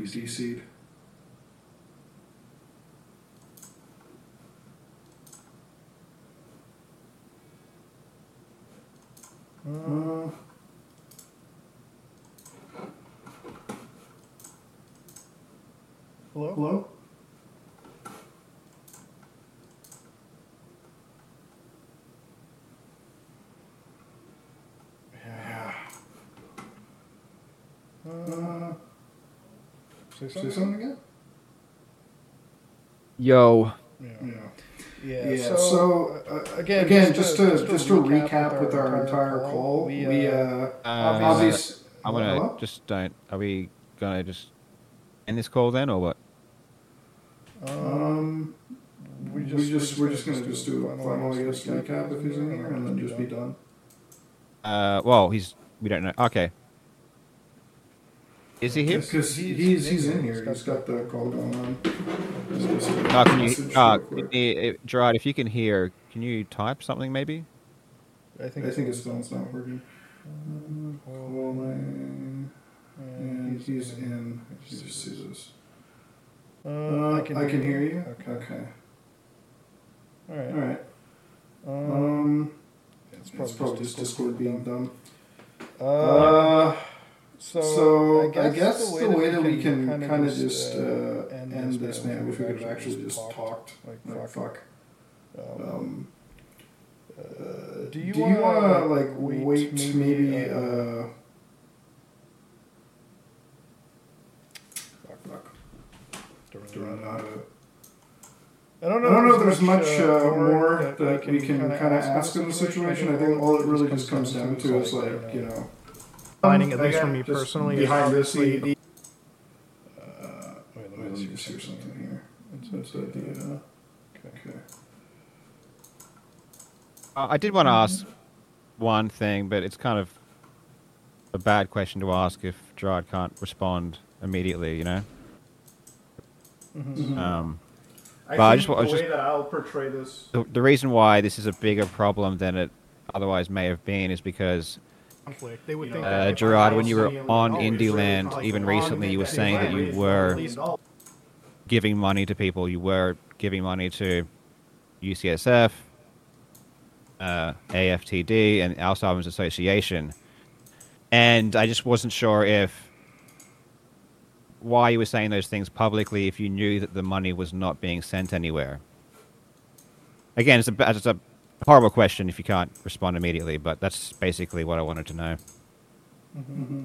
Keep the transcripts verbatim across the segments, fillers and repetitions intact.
he's D C'd. Uh, Hello? hello? Yeah. Uh, Uh, say say something? something again? Yo. Yeah. Yeah. Yeah. Yeah, So, so, uh, uh, again, again, just, just to, to, just, just to to recap, recap with our entire call, call, we, uh, we, uh, Uh, obvious. I'm gonna Hello? just don't. Are we gonna just end this call then, or what? Um, we just, we just, we're we're just gonna just do a final, I guess, recap if he's in here, and then just be done. Uh, well, he's. We don't know. Okay. Is he here? Because he's, he's, he's in here. He's got the call going on. Just a Uh, can you, message uh, real quick. eh, Gerard, if you can hear, can you type something maybe? I think, I think his phone's not working. Um, calling. And he's in. He just sees us. Uh, Uh, I can, I can hear you. Okay. Okay. All right. All right. Um, Um, it's it's probably, probably just just Discord being dumb. Uh, Uh, so, so I guess, I guess the way that we can kind kind of just uh, end, end this, this, man, man, if if we could have actually just talked. Like, Like, fuck. fuck. Um, Um, uh, uh, do you do want you want to, like, like, wait, wait maybe, maybe, uh, uh, fuck, fuck. Don't Don't really know how to. I don't know, I don't know if if there's much uh, more more that we can kind of ask in the situation. I think all it really just comes down to is, like, you know, finding, at least again, for me just personally, is behind this, obviously the, Uh, wait, let me just hear something here. It's a, the, uh, Okay. okay. Uh, I did want to ask one thing, but it's kind of a bad question to ask if Gerard can't respond immediately, you know? Mm-hmm. Um, I But I think just wa- I the was way just- that I'll portray this. the, the reason why this is a bigger problem than it otherwise may have been is because, Conflict. They would You think know, that uh, if Gerard, I when you were was on oh, Indie it's really Land, like even on recently, you were that saying that you raised were at least giving money to people. You were giving money to U C S F, uh, A F T D, and Alzheimer's Association. And I just wasn't sure if why you were saying those things publicly if you knew that the money was not being sent anywhere. Again, it's a, it's a horrible question if you can't respond immediately, but that's basically what I wanted to know. Mm-hmm.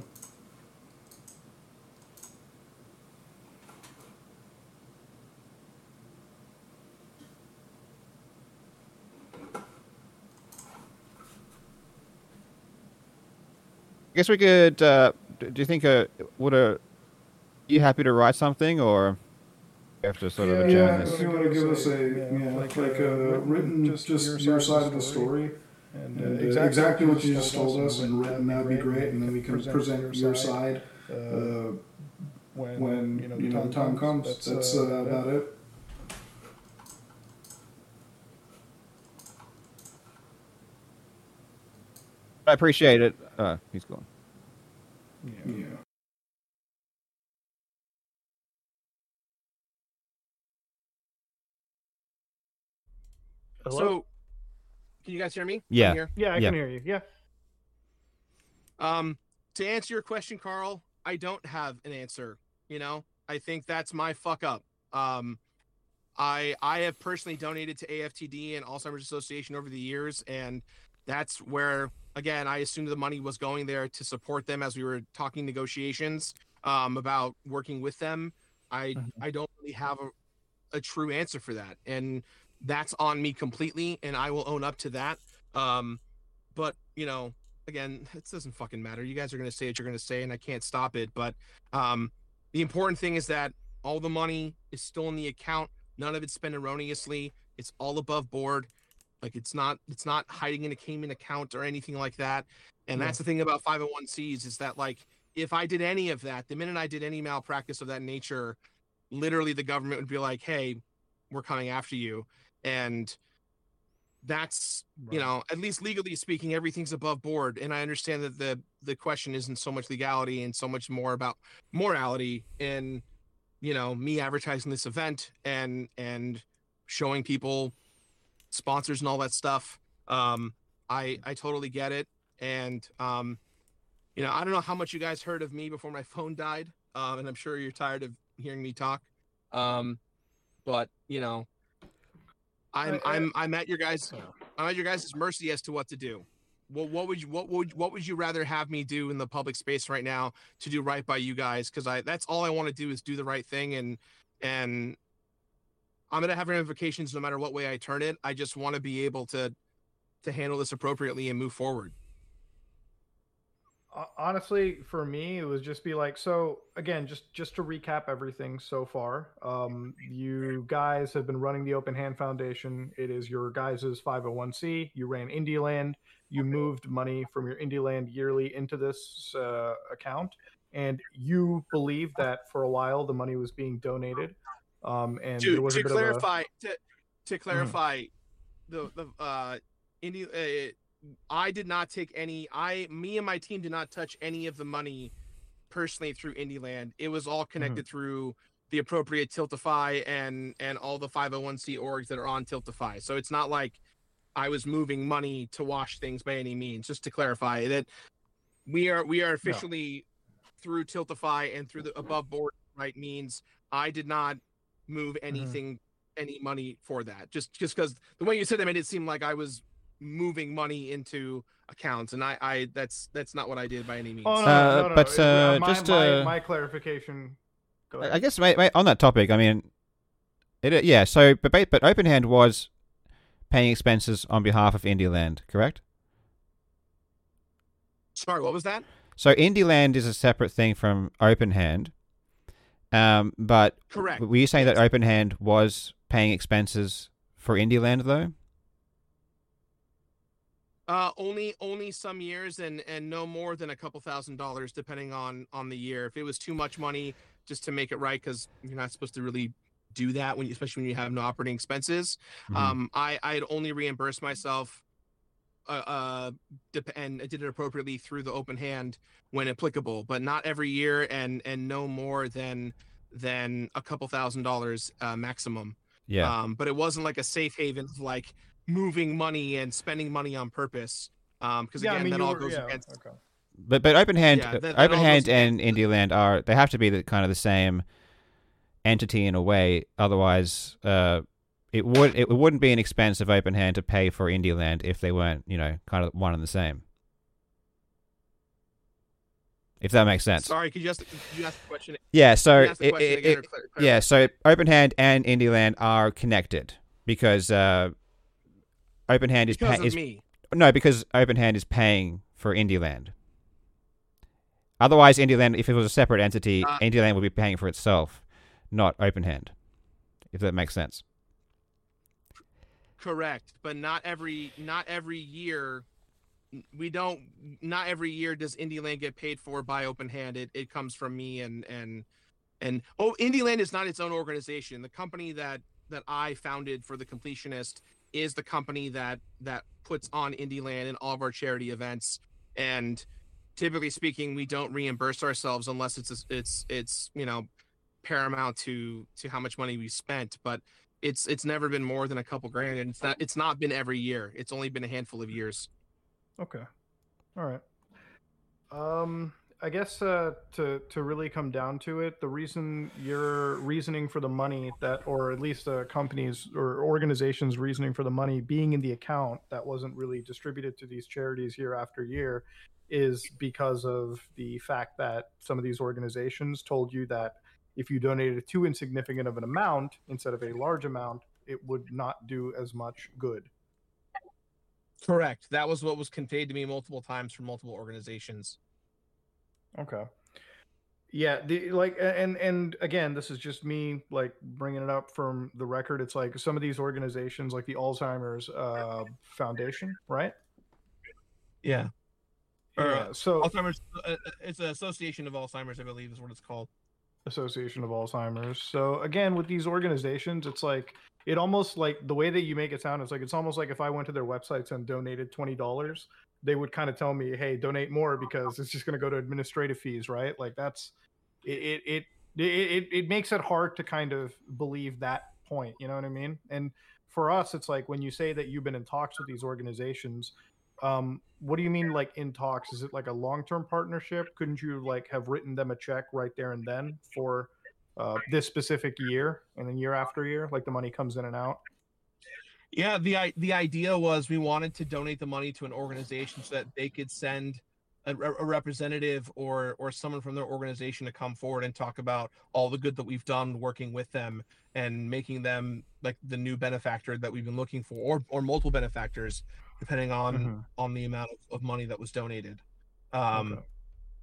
I guess we could. Uh, d- do you think? Uh, would a? Are you happy to write something, or you have to sort of Yeah, adjourn Yeah, this? if you want to give us a, yeah, yeah, like like, a a written, just just, your side of the story. and, And uh, uh, exactly what you just told us and written, that'd be great. And then we can present your side uh, uh, when, when, you know, you know, the time comes. That's, That's uh, uh, about it. I appreciate it. Uh, he's gone. Yeah. Yeah. Hello? So, can you guys hear me? Yeah. I'm here. Yeah, I Yeah. can hear you. Yeah. Um, to answer your question, Carl, I don't have an answer. You know, I think that's my fuck up. Um, I I have personally donated to A F T D and Alzheimer's Association over the years, and that's where, again, I assumed the money was going there to support them as we were talking negotiations um, about working with them. I Mhm. I don't really have a, a true answer for that, and that's on me completely, and I will own up to that. Um, but you know, again, it doesn't fucking matter. You guys are gonna say what you're gonna say, and I can't stop it. But um, the important thing is that all the money is still in the account. None of it's spent erroneously. It's all above board. Like it's not it's not hiding in a Cayman account or anything like that. And Yeah. that's the thing about five oh one C's is that, like, if I did any of that, the minute I did any malpractice of that nature, literally the government would be like, hey, we're coming after you. And that's, you Right. know, at least legally speaking, everything's above board. And I understand that the the question isn't so much legality and so much more about morality. And you know, me advertising this event and and showing people sponsors and all that stuff. Um, I I totally get it, and um, you know, I don't know how much you guys heard of me before my phone died, um, and I'm sure you're tired of hearing me talk. Um, but you know, I'm I- I- I'm I'm at your guys Yeah. I'm at your guys' mercy as to what to do. What what would you what would what would you rather have me do in the public space right now to do right by you guys? Because I that's all I want to do is do the right thing, and and I'm gonna have ramifications no matter what way I turn it. I just want to be able to to handle this appropriately and move forward. Ho- honestly, for me, it was just be like, so again, just just to recap everything so far. Um, you guys have been running the Open Hand Foundation. It is your guys' five oh one c. You ran IndieLand. You moved money from your IndieLand yearly into this uh, account, and you believe that for a while the money was being donated. Um, and to, there was to a bit clarify to, to clarify the the uh Indy, uh, I did not take any I me and my team did not touch any of the money personally through IndieLand. It was all connected through the appropriate Tiltify and and all the five oh one c orgs that are on Tiltify. So it's not like I was moving money to wash things by any means. Just to clarify that we are we are officially through Tiltify and through the above board right means. I did not move anything any money for that. Just just because the way you said it made it seem like I was moving money into accounts, and I I that's that's not what I did by any means. Oh no, Uh, no, no, no. but, no. uh, my, just, my, uh, my clarification. Go ahead. I guess mate, mate, on that topic, I mean, it yeah. So, but ba- but OpenHand was paying expenses on behalf of IndieLand, correct? Sorry, what was that? So IndieLand is a separate thing from OpenHand. Um, but Correct. were you saying that OpenHand was paying expenses for IndieLand though? Uh, only only some years, and and no more than a couple thousand dollars, depending on on the year. If it was too much money, just to make it right, because you're not supposed to really do that when you, especially when you have no operating expenses. Mhm. Um, I I'd only reimburse myself, uh, uh, dep- and I did it appropriately through the open hand when applicable, but not every year, and and no more than than a couple thousand dollars uh, maximum. Yeah. Um, but it wasn't like a safe haven of like moving money and spending money on purpose. Um, because yeah, again, I mean, that you all were, goes yeah, against. okay. But but OpenHand, Yeah, that- that all OpenHand goes and against IndieLand are they have to be the kind of the same entity in a way. Otherwise, uh, it would it wouldn't be an expense of OpenHand to pay for IndieLand if they weren't, you know, kind of one and the same. If that makes sense. Sorry, could you ask, could you ask the question? Yeah. So Could you ask the it, question it, again it- or clar- clarify? yeah. So OpenHand and IndieLand are connected because uh, OpenHand is because pa- of is me. no because OpenHand is paying for IndieLand. Otherwise, IndieLand, if it was a separate entity, Uh, IndieLand would be paying for itself, not OpenHand. If that makes sense. Correct, but not every not every year. We don't. Not every year does IndieLand get paid for by Open Hand. It it comes from me and and and oh, IndieLand is not its own organization. The company that that I founded for the Completionist is the company that that puts on IndieLand and all of our charity events. And typically speaking, we don't reimburse ourselves unless it's a, it's it's you know paramount to to how much money we spent. But it's it's never been more than a couple grand, and it's not it's not been every year. It's only been a handful of years. Okay. All right. Um, I guess uh, to to really come down to it, the reason your reasoning for the money that, or at least the companies or organizations' reasoning for the money being in the account that wasn't really distributed to these charities year after year, is because of the fact that some of these organizations told you that if you donated too insignificant of an amount instead of a large amount, it would not do as much good. Correct. That was what was conveyed to me multiple times from multiple organizations. Okay. Yeah, the like and and again, this is just me like bringing it up from the record. It's like some of these organizations like the Alzheimer's uh Foundation, right? Yeah. Or, Yeah. uh, So Alzheimer's. Uh, it's an association of Alzheimer's, I believe, is what it's called. Association of Alzheimer's. So again, with these organizations, it's like it almost like the way that you make it sound is like it's almost like if I went to their websites and donated twenty dollars, they would kind of tell me, "Hey, donate more because it's just going to go to administrative fees," right? Like that's it. It, it it, it it makes it hard to kind of believe that point. You know what I mean? And for us, it's like when you say that you've been in talks with these organizations. Um, what do you mean, like in talks? Is it like a long-term partnership? Couldn't you like have written them a check right there and then for uh, this specific year, and then year after year, like the money comes in and out? Yeah, the i- the idea was we wanted to donate the money to an organization so that they could send a, a representative or or someone from their organization to come forward and talk about all the good that we've done working with them and making them like the new benefactor that we've been looking for, or or multiple benefactors, depending on Mm-hmm. on the amount of, of money that was donated. Um, Okay.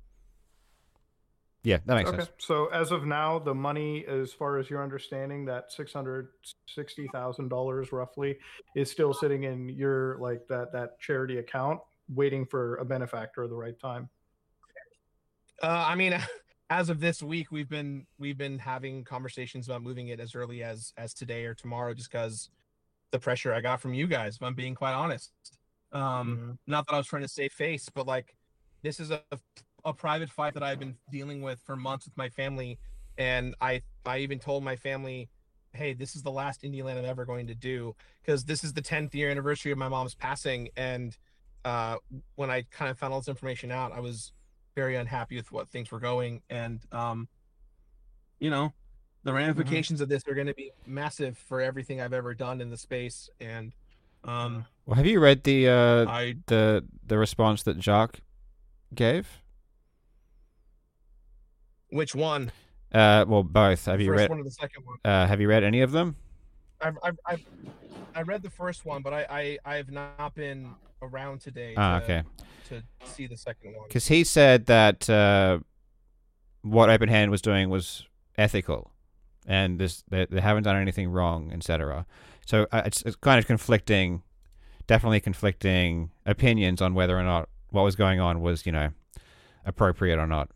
Yeah, that makes Okay. sense. So as of now, the money, as far as your understanding, that six hundred sixty thousand dollars roughly, is still sitting in your like that that charity account, waiting for a benefactor at the right time. Uh, I mean, as of this week, we've been we've been having conversations about moving it as early as as today or tomorrow, just because the pressure I got from you guys. If I'm being quite honest, um, Mhm. not that I was trying to save face, but like this is a a private fight that I've been dealing with for months with my family, and I I even told my family, hey, this is the last Indie Land I'm ever going to do, because this is the tenth year anniversary of my mom's passing, and uh, when I kind of found all this information out, I was very unhappy with what things were going, and um, you know, the ramifications of this are going to be massive for everything I've ever done in the space, and um, Well, have you read the uh, I the the response that Jacques gave? which one? Uh, well, both. Have The you first read? one or the second one? Uh, have you read any of them? I've I've, I've I read the first one, but I I I have not been around today Ah, to, okay. to see the second one. Because he said that uh, what Open Hand was doing was ethical, and this they, they haven't done anything wrong, et cetera. So uh, it's, it's kind of conflicting, definitely conflicting opinions on whether or not what was going on was, you know, appropriate or not.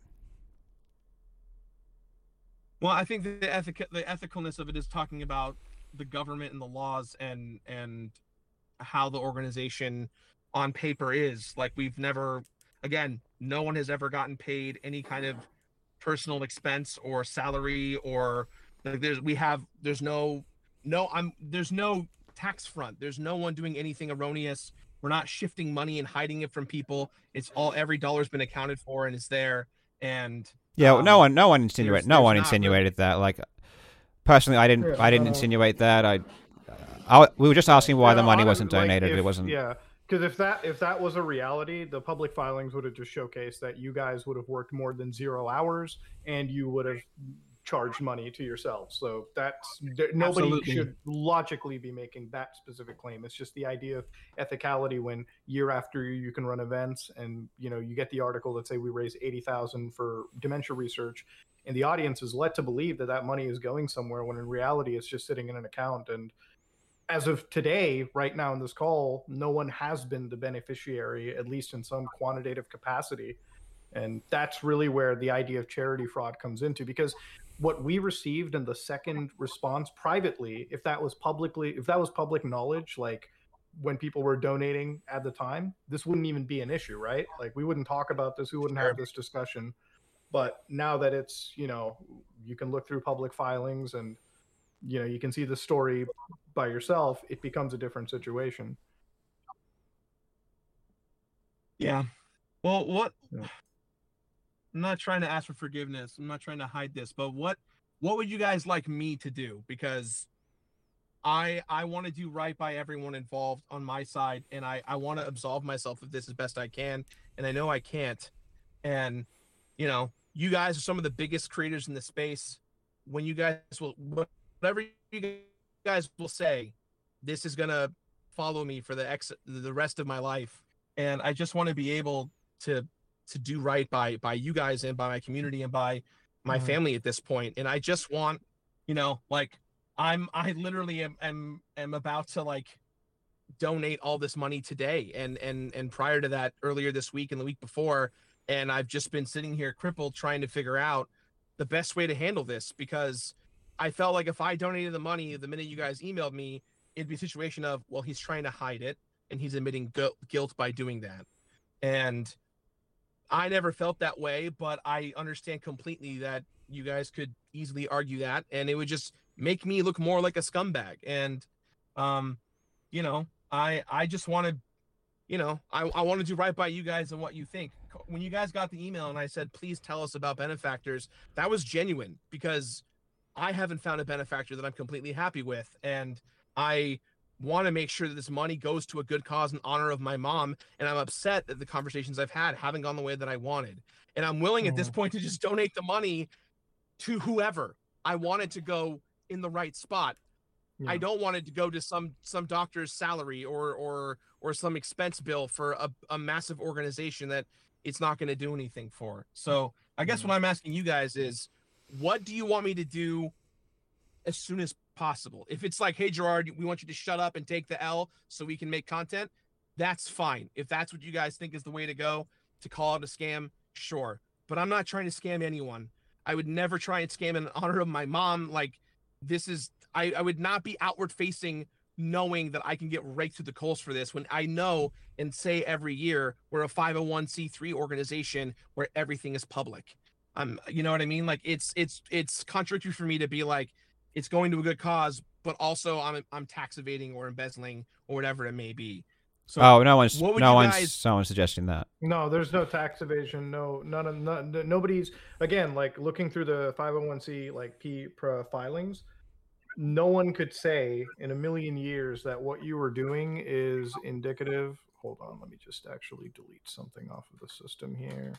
Well, I think the ethic the ethicalness of it is talking about the government and the laws and and how the organization on paper is. Like we've never, again, no one has ever gotten paid any kind of personal expense or salary, or like there's we have there's no no I'm there's no tax front. There's no one doing anything erroneous. We're not shifting money and hiding it from people. It's all, every dollar's been accounted for and it's there. And Yeah, um, no one, no one insinuated, there's- no there's one not insinuated that. Like, personally, I didn't, Yeah, I didn't uh, insinuate that. I, I, we were just asking why Yeah, the money honest- wasn't like, donated. if- it wasn't. Yeah, because if that if that was a reality, the public filings would have just showcased that you guys would have worked more than zero hours and you would have charged money to yourselves. So that's there- nobody Absolutely. should logically be making that specific claim. It's just the idea of ethicality when year after year you can run events and you know you get the article that say we raised eighty thousand for dementia research, and the audience is led to believe that that money is going somewhere when in reality it's just sitting in an account. And as of today, right now in this call, no one has been the beneficiary, at least in some quantitative capacity. And that's really where the idea of charity fraud comes into, because what we received in the second response privately, if that was publicly, if that was public knowledge, like when people were donating at the time, this wouldn't even be an issue, right? Like we wouldn't talk about this, we wouldn't have this discussion. But now that it's, you know, you can look through public filings and, you know, you can see the story by yourself, it becomes a different situation. Yeah. Well, what Yeah. I'm not trying to ask for forgiveness. I'm not trying to hide this, but what what would you guys like me to do? Because I I want to do right by everyone involved on my side, and I I want to absolve myself of this as best I can, and I know I can't. And you know, you guys are some of the biggest creators in the space. When you guys will, whatever you guys will say, this is gonna follow me for the ex the rest of my life, and I just want to be able to to do right by by you guys and by my community and by my Mhm. family at this point. And I just want, you know, like I'm I literally am am am about to like donate all this money today and and and prior to that, earlier this week and the week before, and I've just been sitting here crippled trying to figure out the best way to handle this, because I felt like if I donated the money the minute you guys emailed me, it'd be a situation of, well, he's trying to hide it and he's admitting gu- guilt by doing that. And I never felt that way, but I understand completely that you guys could easily argue that, and it would just make me look more like a scumbag. And, um, you know, I I just want to, you know, I I want to do right by you guys and what you think. When you guys got the email and I said, please tell us about benefactors, that was genuine because I haven't found a benefactor that I'm completely happy with, and I want to make sure that this money goes to a good cause in honor of my mom. And I'm upset that the conversations I've had haven't gone the way that I wanted. And I'm willing at this point to just donate the money to whoever. I want it to go in the right spot. Yeah. I don't want it to go to some some doctor's salary or or or some expense bill for a, a massive organization that it's not going to do anything for. So I guess Mhm. what I'm asking you guys is, what do you want me to do as soon as possible? If it's like, hey, Gerard, we want you to shut up and take the L so we can make content, that's fine. If that's what you guys think is the way to go, to call it a scam, sure. But I'm not trying to scam anyone. I would never try and scam in honor of my mom. Like, this is, I, I would not be outward facing knowing that I can get raked through the coals for this when I know and say every year we're a five oh one c three organization where everything is public. Um, you know what I mean? Like, it's it's it's contradictory for me to be like, it's going to a good cause, but also I'm I'm tax evading or embezzling or whatever it may be. So oh, no one's what would no you one's guys- no one's suggesting that. No, there's no tax evasion. No, none of none, nobody's again like looking through the five oh one c like P pro filings. No one could say in a million years that what you were doing is indicative. Hold on, let me just actually delete something off of the system here.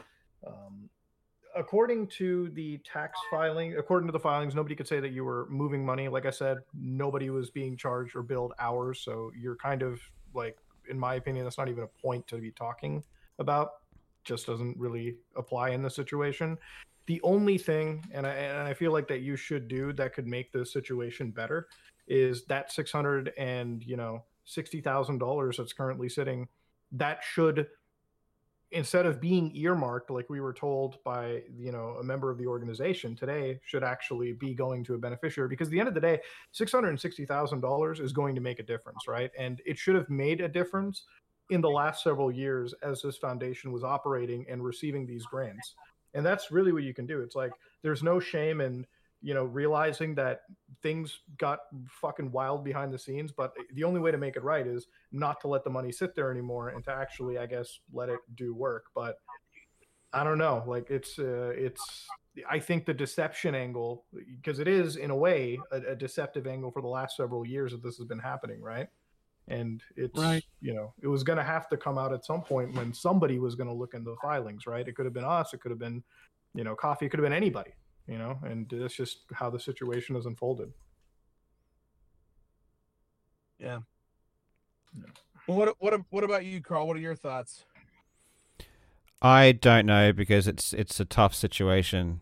Um, according to the tax filing, according to the filings, nobody could say that you were moving money. Like I said, nobody was being charged or billed hours. So you're kind of like, in my opinion, that's not even a point to be talking about. Just doesn't really apply in this situation. The only thing, and I, and I feel like that you should do that could make the situation better, is that six hundred and you know sixty thousand dollars that's currently sitting. That should, instead of being earmarked like we were told by you know a member of the organization today, should actually be going to a beneficiary, because at the end of the day, six hundred sixty thousand dollars is going to make a difference, right? And it should have made a difference in the last several years as this foundation was operating and receiving these grants. And that's really what you can do. It's like, there's no shame in you know realizing that things got fucking wild behind the scenes, but the only way to make it right is not to let the money sit there anymore and to actually, I guess, let it do work. But I don't know, like it's uh, it's I think the deception angle, because it is in a way a, a deceptive angle for the last several years that this has been happening, right? And it's Right. you know it was going to have to come out at some point when somebody was going to look into the filings, right? It could have been us, it could have been you know Coffee, it could have been anybody, you know and that's just how the situation has unfolded. Yeah. Well, what what what about you, Carl? What are your thoughts? I don't know, because it's it's a tough situation.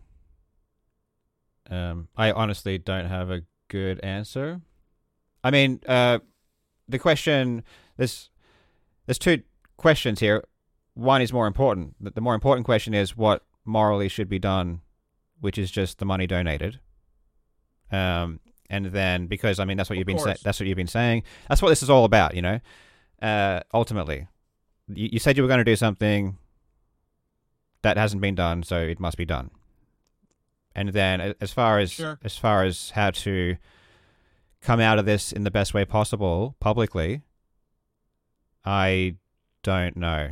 Um, I honestly don't have a good answer. I mean, uh, the question there's there's two questions here. One is more important. The the more important question is what morally should be done, which is just the money donated. Um, and then because I mean that's what Of you've been saying. course. That's what you've been saying. That's what this is all about, you know. Uh, ultimately, you, you said you were going to do something that hasn't been done, so it must be done. And then a- as far as Sure. as far as how to come out of this in the best way possible publicly, I don't know.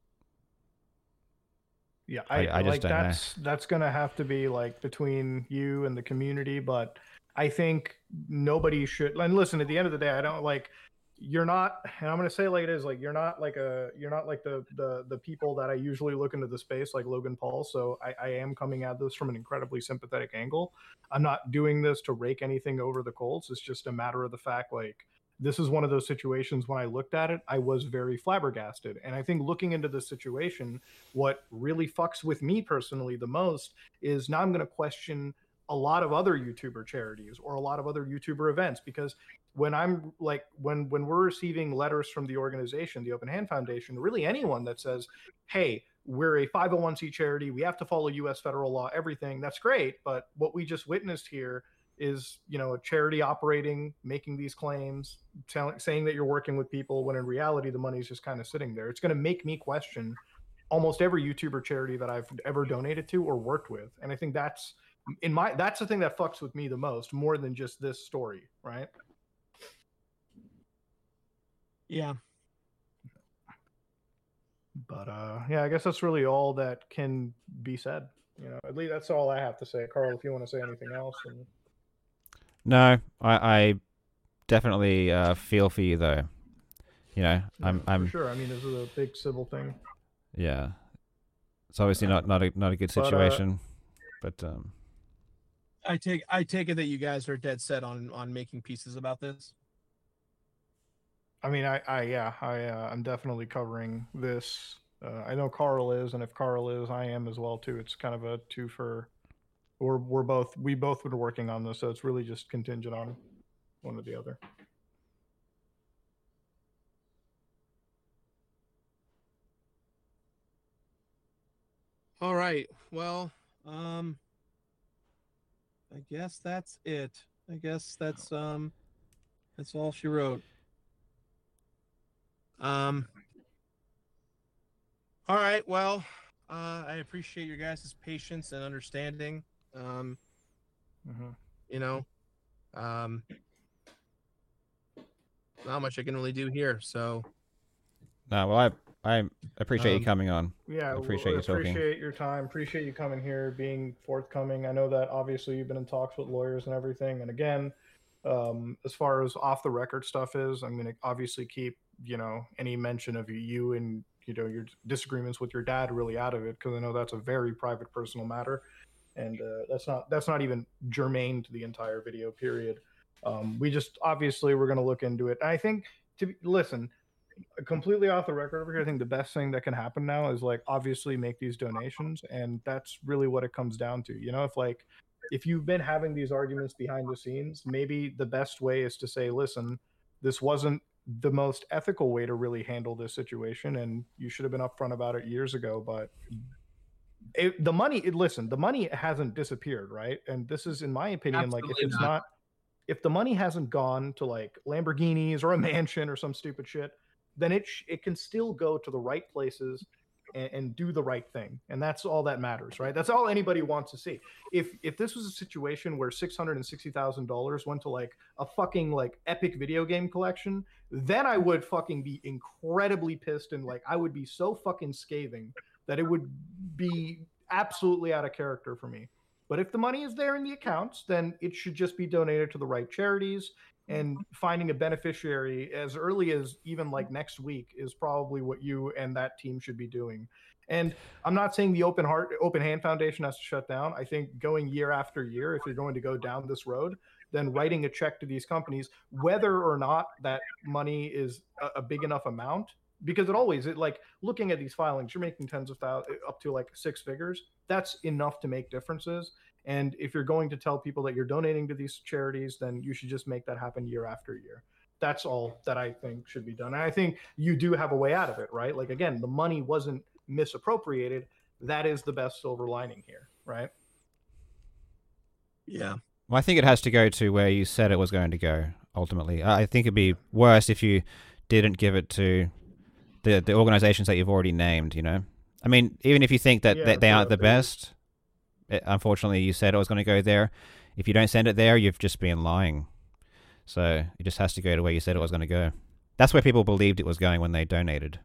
Yeah, I- I, I just like don't know. that's that's gonna have to be like between you and the community, but I think nobody should. And listen, at the end of the day, I don't like you're not, and I'm gonna say it like it is, like you're not like a you're not like the the the people that I usually look into the space like Logan Paul. So I, I am coming at this from an incredibly sympathetic angle. I'm not doing this to rake anything over the coals. It's just a matter of the fact, like this is one of those situations when I looked at it, I was very flabbergasted. And I think looking into this situation, what really fucks with me personally the most is now I'm going to question a lot of other YouTuber charities or a lot of other YouTuber events, because when I'm like when when we're receiving letters from the organization, the Open Hand Foundation, really anyone that says, hey, we're a five oh one c charity, we have to follow U S federal law, everything, that's great. But what we just witnessed here is, you know, a charity operating, making these claims, tell, saying that you're working with people when in reality the money's just kind of sitting there. It's going to make me question almost every YouTuber charity that I've ever donated to or worked with. And I think that's in my that's the thing that fucks with me the most, more than just this story, right? Yeah. But uh yeah, I guess that's really all that can be said. You know, at least that's all I have to say. Carl, if you want to say anything else. And... No, I, I definitely uh, feel for you though. You know, yeah, I'm, I'm for sure. I mean, this is a big civil thing. Yeah, it's obviously not not a not a good situation, but, uh, but um, I take I take it that you guys are dead set on on making pieces about this. I mean, I, I yeah, I uh, I'm definitely covering this. Uh, I know Carl is, and if Carl is, I am as well too. It's kind of a two for. We're we're both we both been working on this, so it's really just contingent on one or the other. All right. Well, um, I guess that's it. I guess that's um, that's all she wrote. Um. All right. Well, uh, I appreciate your guys' patience and understanding. Um, mm-hmm. You know, um, not much I can really do here. So. No, well, I I appreciate Um, you coming on. Yeah, I appreciate we you talking. appreciate your time. Appreciate you coming here, being forthcoming. I know that obviously you've been in talks with lawyers and everything. And again, um, as far as off the record stuff is, I'm going to obviously keep, you know, any mention of you and, you know, your disagreements with your dad really out of it, because I know that's a very private, personal matter, and uh, that's not that's not even germane to the entire video. Period. Um, we just obviously we're going to look into it. And I think to listen. Completely off the record over here, I think the best thing that can happen now is like obviously make these donations, and that's really what it comes down to. You know, if like if you've been having these arguments behind the scenes, maybe the best way is to say, listen, this wasn't the most ethical way to really handle this situation, and you should have been upfront about it years ago. But it, the money, it, listen, the money hasn't disappeared, right? And this is, in my opinion, Absolutely like if it's not. not, if the money hasn't gone to like Lamborghinis or a mansion or some stupid shit, then it sh- it can still go to the right places and, and do the right thing, and that's all that matters, right? That's all anybody wants to see. If if this was a situation where six hundred and sixty thousand dollars went to like a fucking like epic video game collection, then I would fucking be incredibly pissed, and like I would be so fucking scathing that it would be absolutely out of character for me. But if the money is there in the accounts, then it should just be donated to the right charities. And finding a beneficiary as early as even like next week is probably what you and that team should be doing. And I'm not saying the Open Heart, Open Hand Foundation has to shut down. I think going year after year, if you're going to go down this road, then writing a check to these companies, whether or not that money is a, a big enough amount, because it always, it like looking at these filings, you're making tens of thousands, up to like six figures. That's enough to make differences. And if you're going to tell people that you're donating to these charities, then you should just make that happen year after year. That's all that I think should be done. And I think you do have a way out of it, right? Like, again, the money wasn't misappropriated. That is the best silver lining here, right? Yeah. Well, I think it has to go to where you said it was going to go, ultimately. I think it'd be worse if you didn't give it to the the organizations that you've already named, you know? I mean, even if you think that, Yeah, that they aren't the- the best... It, unfortunately, you said it was going to go there. If you don't send it there, you've just been lying. So it just has to go to where you said it was going to go. That's where people believed it was going when they donated.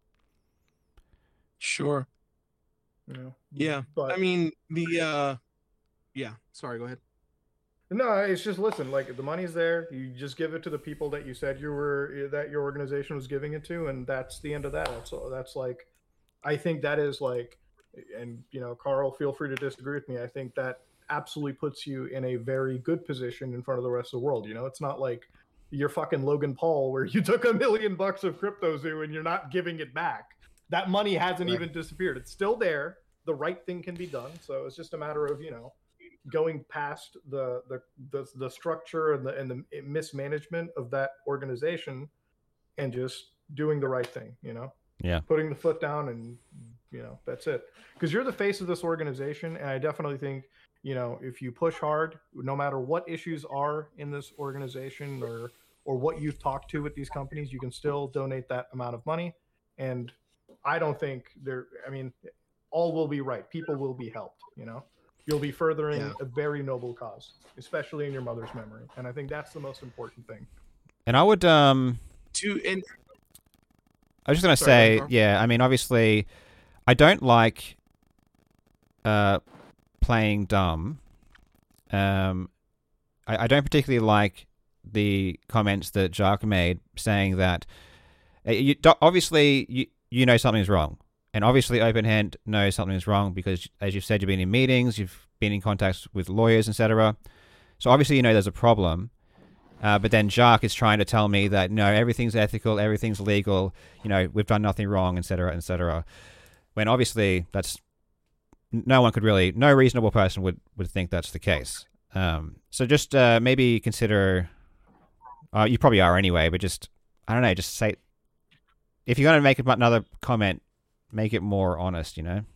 Sure. Yeah. Yeah. But I mean, the uh yeah, sorry, go ahead. no, it's just, listen, like, if the money's there, you just give it to the people that you said you were, that your organization was giving it to, and that's the end of that. That's that's like, I think that is like, and you know, Carl, feel free to disagree with me. I think that absolutely puts you in a very good position in front of the rest of the world. You know, it's not like you're fucking Logan Paul where you took a million bucks of CryptoZoo and you're not giving it back. That money hasn't Right. even disappeared. It's still there. The right thing can be done. So it's just a matter of, you know, going past the the the, the structure and the and the mismanagement of that organization and just doing the right thing, you know? Yeah. Putting the foot down, and you know, that's it. Because you're the face of this organization, and I definitely think, you know, if you push hard, no matter what issues are in this organization or or what you've talked to with these companies, you can still donate that amount of money, and I don't think there. I mean, all will be right. People will be helped. You know, you'll be furthering Yeah. a very noble cause, especially in your mother's memory, and I think that's the most important thing. And I would um. To and I was just gonna Sorry, go ahead, say, Carl. yeah. I mean, obviously, I don't like uh playing dumb. Um, I, I don't particularly like the comments that Jacques made saying that uh, you, do- obviously you you know something's wrong, and obviously Openhand knows something's wrong because, as you've said, you've been in meetings, you've been in contact with lawyers, et cetera. So obviously you know there's a problem. Uh, but then Jacques is trying to tell me that no, everything's ethical, everything's legal. You know, we've done nothing wrong, et cetera, et cetera. When obviously that's no one could really, no reasonable person would, would think that's the case. Um, so just uh, maybe consider, uh, you probably are anyway, but just, I don't know, just say, if you're going to make another comment, make it more honest, you know?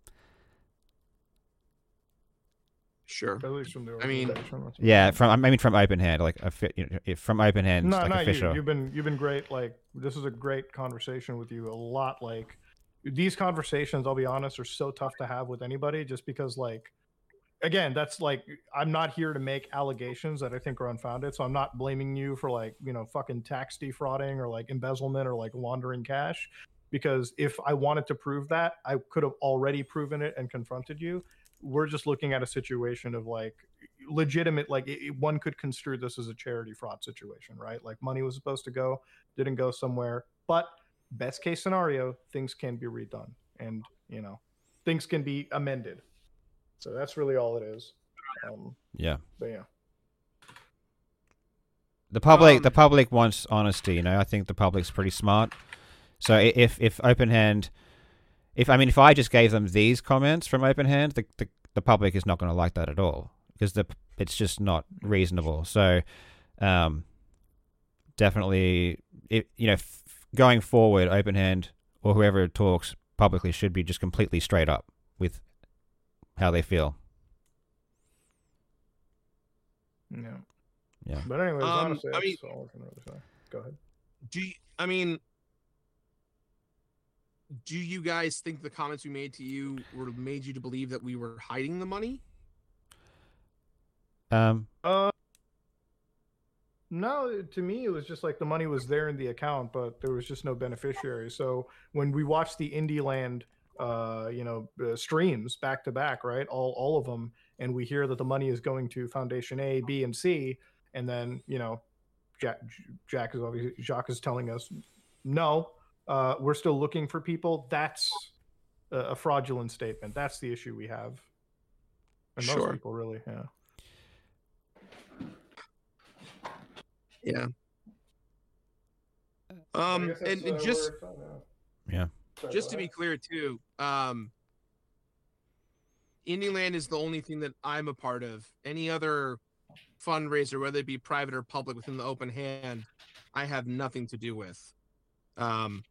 sure. At least from the I mean- organization, that's- Yeah, from I mean from Openhand, like a fi- you know, if from Openhand, No, like not official. you. You've been you've been great. Like this is a great conversation with you. A lot like these conversations. I'll be honest, are so tough to have with anybody, just because like, again, that's like I'm not here to make allegations that I think are unfounded. So I'm not blaming you for like you know fucking tax defrauding or like embezzlement or like laundering cash. Because if I wanted to prove that, I could have already proven it and confronted you. We're just looking at a situation of like legitimate, like it, it- one could construe this as a charity fraud situation, right? Like money was supposed to go, didn't go somewhere, but best case scenario, things can be redone and, you know, things can be amended. So that's really all it is. Um, Yeah. but yeah. The public, Um, the public wants honesty. You know, I think the public's pretty smart. So i- if if Openhand, if I mean, if I just gave them these comments from Openhand, the the, the public is not going to like that at all because the it's just not reasonable. So, um, definitely, it, you know, f- going forward, Openhand or whoever talks publicly should be just completely straight up with how they feel. Yeah. Yeah. But anyways, Um, honestly, I that's mean- all I can really say. Go ahead. Do you, I mean, do you guys think the comments we made to you were made you to believe that we were hiding the money? Um. Uh, no, to me, it was just like the money was there in the account, but there was just no beneficiary. So when we watched the Indie Land, uh, you know, uh, streams back to back, right, all all of them, and we hear that the money is going to Foundation A, B, and C, and then you know, Jack, Jack is obviously Jacques is telling us, no, uh, we're still looking for people. That's a, a fraudulent statement. That's the issue we have. And most Sure. people really, yeah. Yeah. I Um, guess and, that's, and uh, just where it's at now. Yeah. Sorry, just go to be ahead. clear too, um, Indieland is the only thing that I'm a part of. Any other fundraiser, whether it be private or public within the Open Hand, I have nothing to do with. Um,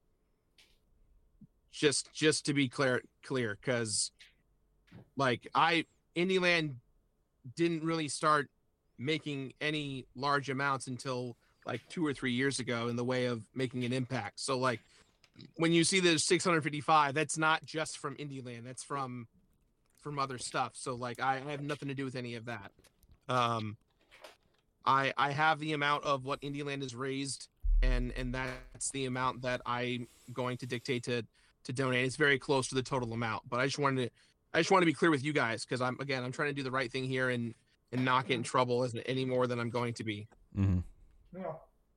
just just to be clear, clear, because like I Indieland didn't really start making any large amounts until like two or three years ago in the way of making an impact. So like when you see the six hundred fifty-five, that's not just from Indieland, that's from from other stuff. So like I, I have nothing to do with any of that. Um I I have the amount of what Indieland has raised, and and that's the amount that I'm going to dictate to to donate. It's very close to the total amount, but I just wanted to I just want to be clear with you guys because I'm again I'm trying to do the right thing here and and not get in trouble as any more than I'm going to be. Mm-hmm. Yeah.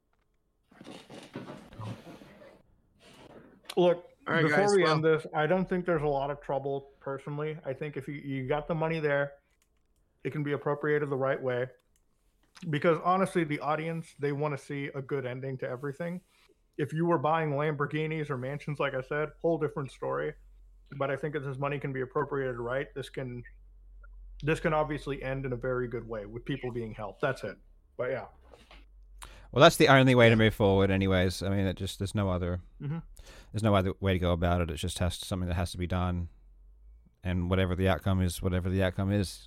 Look, All right, before guys, we well- end this, I don't think there's a lot of trouble personally. I think if you, you got the money there, it can be appropriated the right way. Because honestly, the audience, they want to see a good ending to everything. If you were buying Lamborghinis or mansions, like I said, whole different story. But I think if this money can be appropriated right, this can this can obviously end in a very good way with people being helped. That's it. But yeah. Well, that's the only way to move forward, anyways. I mean, it just there's no other Mhm. there's no other way to go about it. It just has to, something that has to be done, and whatever the outcome is, whatever the outcome is.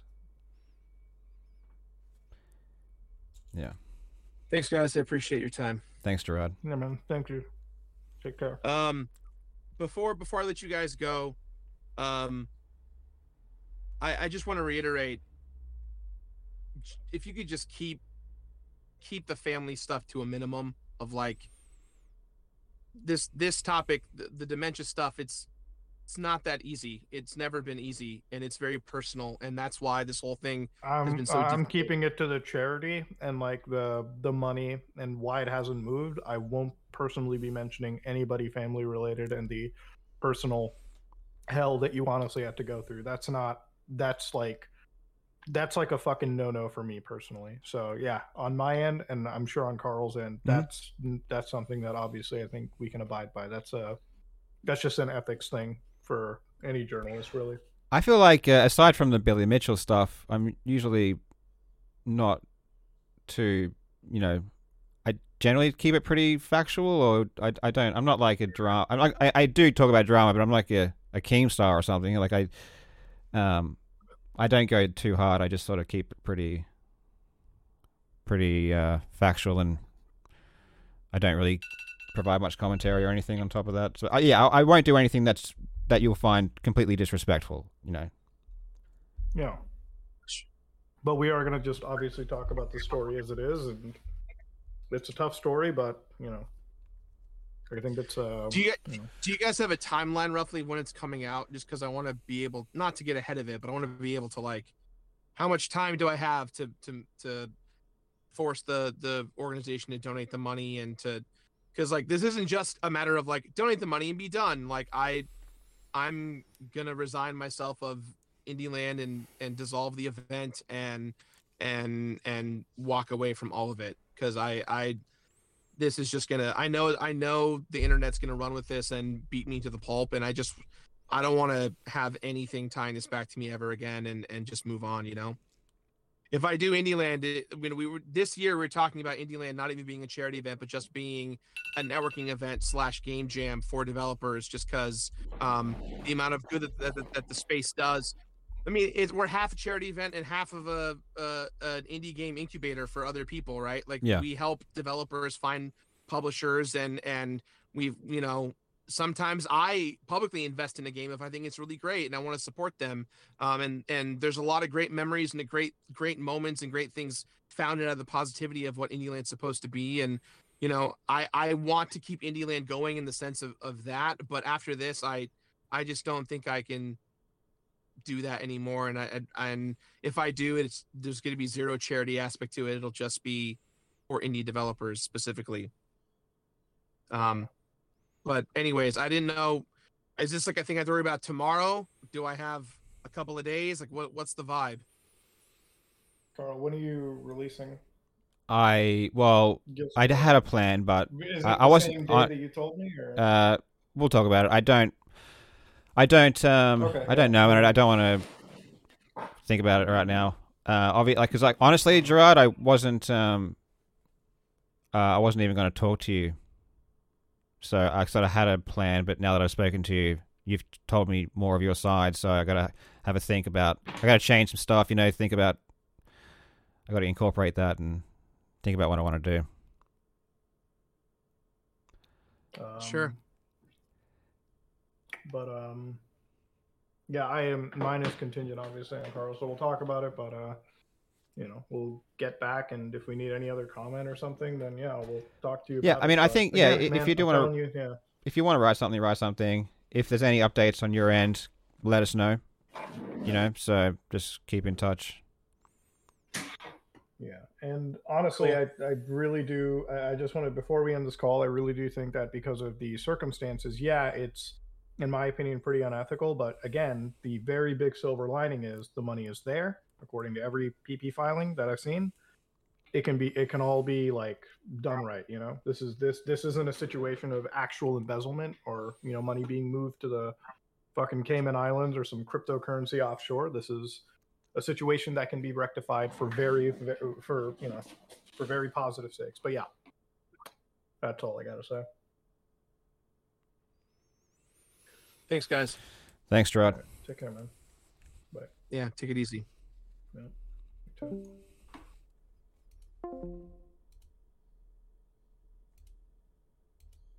Yeah. Thanks, guys. I appreciate your time. Thanks, Gerard. Yeah, man. Thank you. Take care. Um, before before I let you guys go, um, I I just want to reiterate, if you could just keep keep the family stuff to a minimum of like this this topic, the, the dementia stuff. It's it's not that easy. It's never been easy, and it's very personal, and that's why this whole thing has I'm been so I'm difficult. keeping it to the charity and like the the money and why it hasn't moved. I won't personally be mentioning anybody family related and the personal hell that you honestly have to go through. That's not that's like that's like a fucking no no for me personally. So yeah, on my end, and I'm sure on Carl's end, that's that's something that obviously I think we can abide by. That's a that's just an ethics thing for any journalist, really. I feel like uh, aside from the Billy Mitchell stuff, I'm usually not too, you know, I generally keep it pretty factual, or I, I don't. I'm not like a drama. I'm like I, I do talk about drama, but I'm like a a Keemstar or something. Like I, um, I don't go too hard. I just sort of keep it pretty, pretty uh, factual, and I don't really provide much commentary or anything on top of that. So uh, yeah, I, I won't do anything that's that you'll find completely disrespectful. You know. Yeah. But we are going to just obviously talk about the story as it is, and it's a tough story, but you know, I think it's. Uh, do you, you know. do you guys have a timeline roughly when it's coming out? Just because I want to be able, not to get ahead of it, but I want to be able to like, how much time do I have to to to force the the organization to donate the money and to, because like this isn't just a matter of like donate the money and be done. Like I, I'm gonna resign myself of Indie Land and and dissolve the event and and and walk away from all of it, because I I this is just gonna I know I know the internet's gonna run with this and beat me to the pulp, and I just I don't want to have anything tying this back to me ever again, and and just move on, you know. If I do Indie Land, it, when we were this year, we were talking about Indie Land not even being a charity event, but just being a networking event slash game jam for developers, just because um, the amount of good that, that, that the space does. I mean, it's, we're half a charity event and half of a, a an indie game incubator for other people, right? Like Yeah. we help developers find publishers, and and we've you know. Sometimes I publicly invest in a game if I think it's really great and I want to support them. Um, and and there's a lot of great memories and a great great moments and great things founded out of the positivity of what Indie Land's supposed to be. And you know, I I want to keep Indie Land going in the sense of of that. But after this, I I just don't think I can do that anymore. And I, I and if I do, it's there's going to be zero charity aspect to it. It'll just be for indie developers specifically. Um. But anyways, I didn't know. Is this like a thing I have to worry about tomorrow? Do I have a couple of days? Like, what? What's the vibe? Carl, when are you releasing? I well, Just, I had a plan, but is it I, the I wasn't. same day on- that you told me? Or? Uh, we'll talk about it. I don't. I don't. Um, Okay, I don't yeah. know, and I don't want to think about it right now. Uh, obviously, like, cause like honestly, Gerard, I wasn't. Um, uh, I wasn't even going to talk to you. So I sort of had a plan, but now that I've spoken to you, you've told me more of your side. So I got to have a think about. I got to change some stuff, you know. Think about. I got to incorporate that and think about what I want to do. Um, Sure. But um, yeah, I am. Mine is contingent, obviously, on Carl. So we'll talk about it. But uh, you know, we'll get back, and if we need any other comment or something, then yeah, we'll talk to you. Yeah, about I mean, it. I But think yeah, again, if man, you do I'm want telling to, you, yeah. if you want to write something, write something. If there's any updates on your end, let us know. You know, so just keep in touch. Yeah, and honestly, Cool. I, I really do. I I just wanted, before we end this call, I really do think that because of the circumstances, yeah, it's, in my opinion, pretty unethical. But again, the very big silver lining is the money is there, according to every P P filing that I've seen. It can be, it can all be like done right. You know, this is this this isn't a situation of actual embezzlement or you know money being moved to the fucking Cayman Islands or some cryptocurrency offshore. This is a situation that can be rectified for very, for you know, for very positive sakes. But yeah, that's all I gotta say. Thanks, guys. Thanks, Gerard. All right, take care, man. Bye. Yeah, take it easy. Yeah. You too.